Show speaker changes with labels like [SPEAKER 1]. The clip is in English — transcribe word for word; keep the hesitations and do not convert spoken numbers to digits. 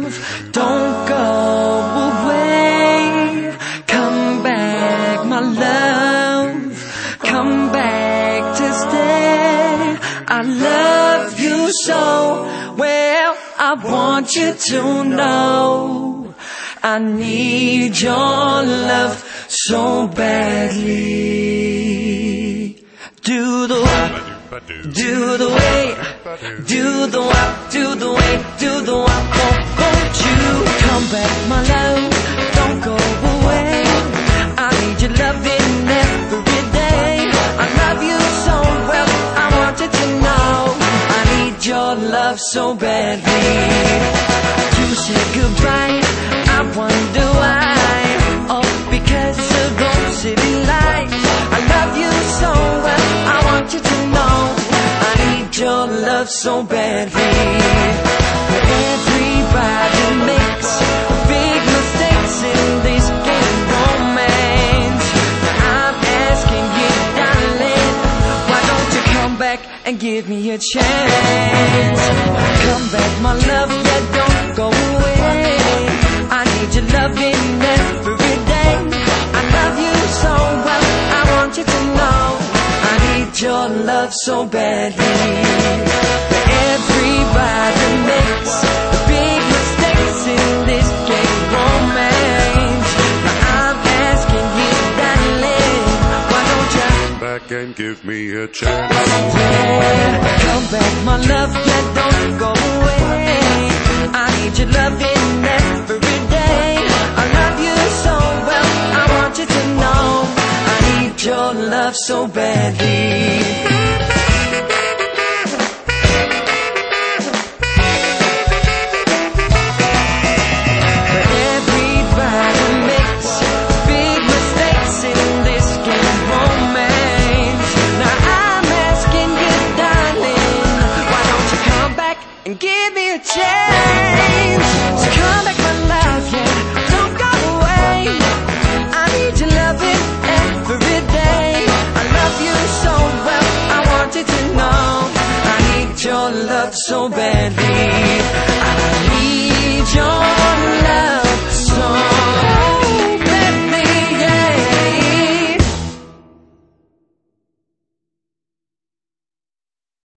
[SPEAKER 1] love, don't go away. Come back, my love, come back to stay. I love you so well, I want you to know I need your love so badly. Do the do the way, do the walk, do the way, do the walk. Won't, won't you come back, my love? Don't go away. I need your loving every day. I love you so well, I want you to know I need your love so badly. You said goodbye, I wonder why. Oh, because of those city lights. I love you so well, I want you to know I need your love so badly. Everybody makes big mistakes in this game romance. I'm asking you, darling, why don't you come back and give me a chance? Come back, my love, yeah, don't go away. I need your loving every day. I love you so well, I want you to know I need your love so badly. Everybody makes big mistakes in this game romance. Now I'm asking you, darling, why don't you
[SPEAKER 2] come back and give me a chance?
[SPEAKER 1] Yeah, come back, my love, yeah, don't go away. I need your loving every day. I love you so well, I want you to know I need your love so badly.